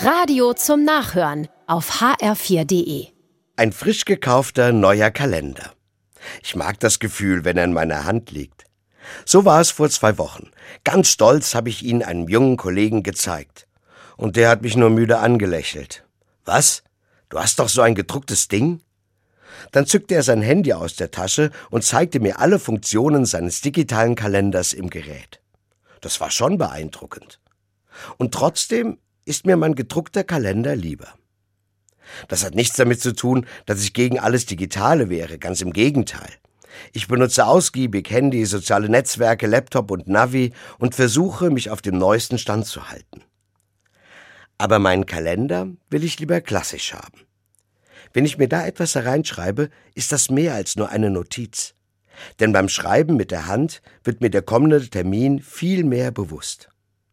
Radio zum Nachhören auf hr4.de. Ein frisch gekaufter neuer Kalender. Ich mag das Gefühl, wenn er in meiner Hand liegt. So war es vor 2 Wochen. Ganz stolz habe ich ihn einem jungen Kollegen gezeigt. Und der hat mich nur müde angelächelt. Was? Du hast doch so ein gedrucktes Ding? Dann zückte er sein Handy aus der Tasche und zeigte mir alle Funktionen seines digitalen Kalenders im Gerät. Das war schon beeindruckend. Und trotzdem ist mir mein gedruckter Kalender lieber. Das hat nichts damit zu tun, dass ich gegen alles Digitale wäre, ganz im Gegenteil. Ich benutze ausgiebig Handy, soziale Netzwerke, Laptop und Navi und versuche, mich auf dem neuesten Stand zu halten. Aber meinen Kalender will ich lieber klassisch haben. Wenn ich mir da etwas hereinschreibe, ist das mehr als nur eine Notiz. Denn beim Schreiben mit der Hand wird mir der kommende Termin viel mehr bewusst.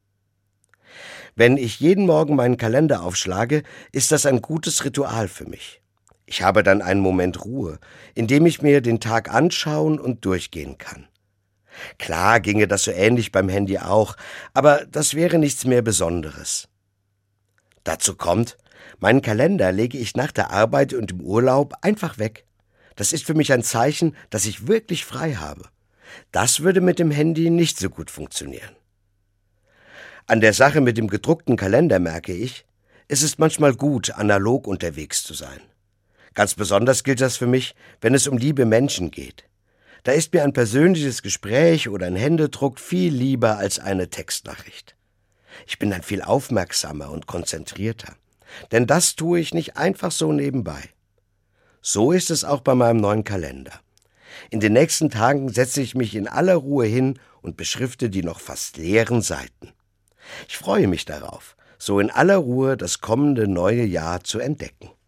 Wenn ich jeden Morgen meinen Kalender aufschlage, ist das ein gutes Ritual für mich. Ich habe dann einen Moment Ruhe, in dem ich mir den Tag anschauen und durchgehen kann. Klar ginge das so ähnlich beim Handy auch, aber das wäre nichts mehr Besonderes. Dazu kommt, meinen Kalender lege ich nach der Arbeit und im Urlaub einfach weg. Das ist für mich ein Zeichen, dass ich wirklich frei habe. Das würde mit dem Handy nicht so gut funktionieren. An der Sache mit dem gedruckten Kalender merke ich, es ist manchmal gut, analog unterwegs zu sein. Ganz besonders gilt das für mich, wenn es um liebe Menschen geht. Da ist mir ein persönliches Gespräch oder ein Händedruck viel lieber als eine Textnachricht. Ich bin dann viel aufmerksamer und konzentrierter, denn das tue ich nicht einfach so nebenbei. So ist es auch bei meinem neuen Kalender. In den nächsten Tagen setze ich mich in aller Ruhe hin und beschrifte die noch fast leeren Seiten. Ich freue mich darauf, so in aller Ruhe das kommende neue Jahr zu entdecken.